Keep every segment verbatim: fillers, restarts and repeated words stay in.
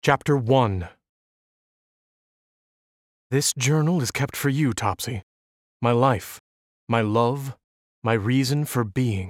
Chapter one. This journal is kept for you, Topsy. My life, my love, my reason for being.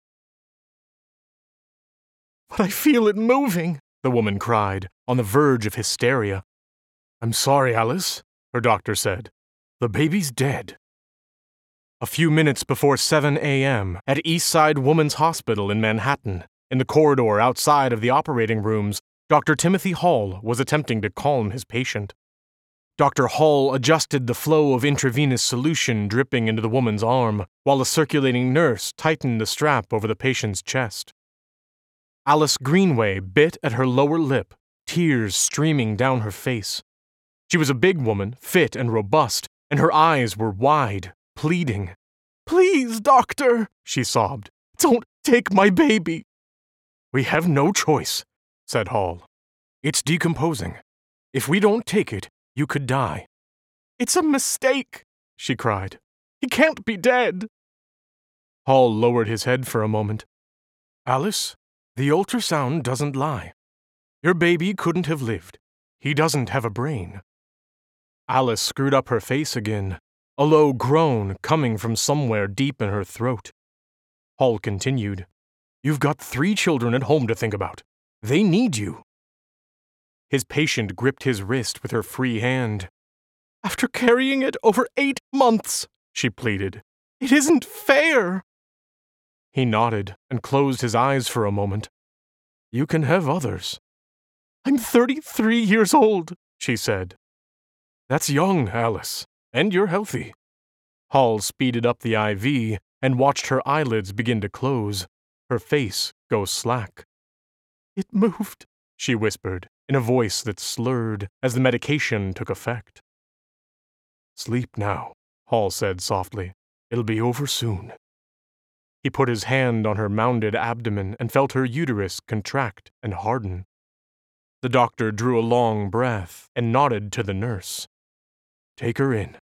But I feel it moving, the woman cried, on the verge of hysteria. I'm sorry, Alice, her doctor said. The baby's dead. A few minutes before seven a.m. at Eastside Women's Hospital in Manhattan, in the corridor outside of the operating rooms, Doctor Timothy Hall was attempting to calm his patient. Doctor Hall adjusted the flow of intravenous solution dripping into the woman's arm, while a circulating nurse tightened the strap over the patient's chest. Alice Greenway bit at her lower lip, tears streaming down her face. She was a big woman, fit and robust, and her eyes were wide, pleading. Please, doctor, she sobbed. Don't take my baby. We have no choice, said Hall. It's decomposing. If we don't take it, you could die. It's a mistake, she cried. He can't be dead. Hall lowered his head for a moment. Alice, the ultrasound doesn't lie. Your baby couldn't have lived. He doesn't have a brain. Alice screwed up her face again, a low groan coming from somewhere deep in her throat. Hall continued. You've got three children at home to think about. They need you. His patient gripped his wrist with her free hand. After carrying it over eight months, she pleaded, it isn't fair. He nodded and closed his eyes for a moment. You can have others. I'm thirty-three years old, she said. That's young, Alice, and you're healthy. Hall speeded up the I V and watched her eyelids begin to close, her face go slack. It moved, she whispered, in a voice that slurred as the medication took effect. Sleep now, Hall said softly. It'll be over soon. He put his hand on her mounded abdomen and felt her uterus contract and harden. The doctor drew a long breath and nodded to the nurse. Take her in.